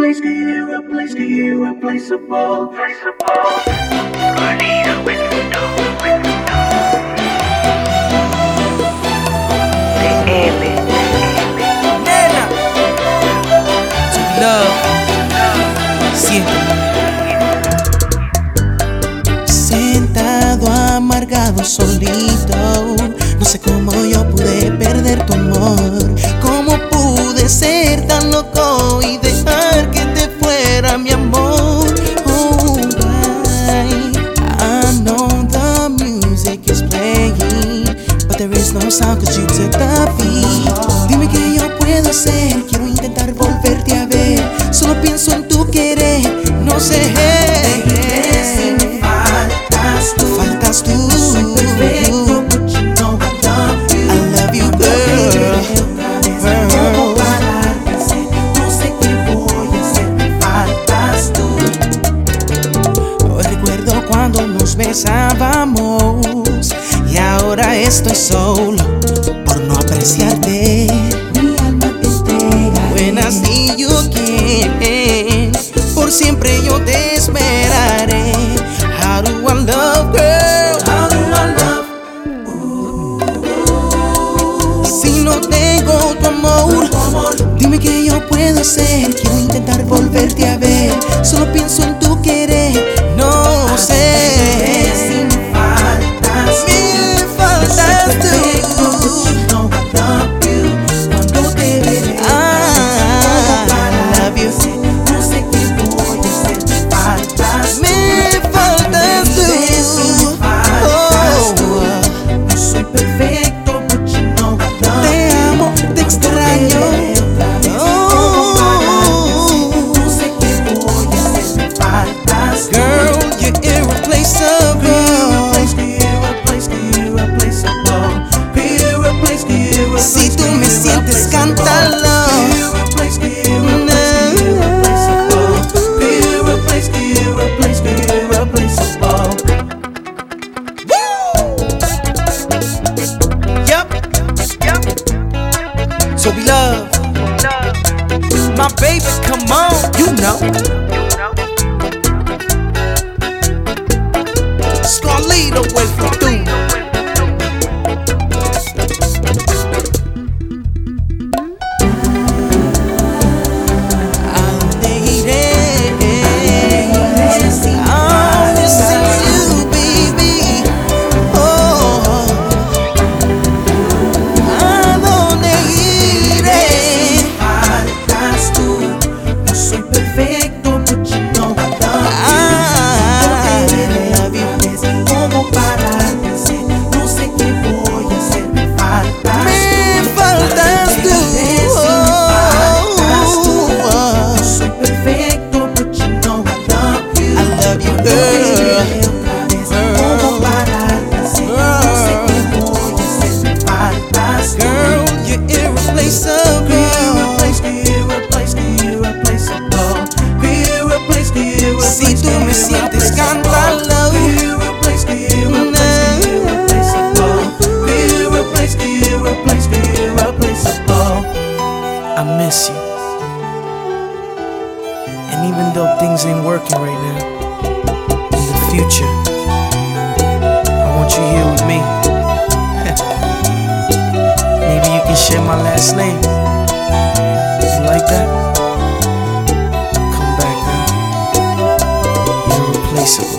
irreplaceable. Nena, to love, siempre. Sentado amargado solito, no sé cómo yo pude perder tu amor. Cómo pude ser tan loco y dejar que te fuera mi amor. Alright, I know the music is playing, but there is no sound cause you took the beat. Dime qué yo puedo hacer, quiero intentar volverte a ver. Solo pienso en tu querer, no sé. Faltas tú. No soy perfecto, but you know I love you. I love you, girl. ¿Cómo parar de ser? No sé qué voy a hacer, me faltas tú. Hoy recuerdo cuando nos besábamos y ahora estoy solo por no apreciarte. Mi alma te entrega. Buenas y yo quiero, por siempre yo te esperaré. How do I love, girl? How do I love? Si no tengo tu amor, dime qué yo puedo hacer. Quiero intentar volverte a ver. Solo pienso en tu querer, no sé. Si me faltas, Me faltas tú. you know I love you. Cuando te veré, I love you. no sé qué voy a hacer, me faltas. Me faltas tú. Oh, No soy perfecto, but you know I love you. te amo, te extraño. Oh, No sé qué voy a hacer, me faltas. girl, you're irreplaceable. Si tú me sientes, cántalo. Yup. So we love. My baby, come on, you know. Scarlito with you. ¿A dónde iré? I'm missing you, baby. Oh, ¿a dónde iré? Faltas tú, no soy perfecto, but you know I love you. I love you. ¿Cómo parar de ser? No sé qué voy a hacer, me faltas. Me faltas tú. No soy perfecto, but you know I love you. I love you, girl. ¿Cómo parar de ser? No sé qué voy a hacer, me faltas. Girl, you're irreplaceable. Si tú me sientes, cántalo. I miss you. And even though things ain't working right now, in the future, I want you here with me. Maybe you can share my last name. You like that? Come back, girl. You're irreplaceable.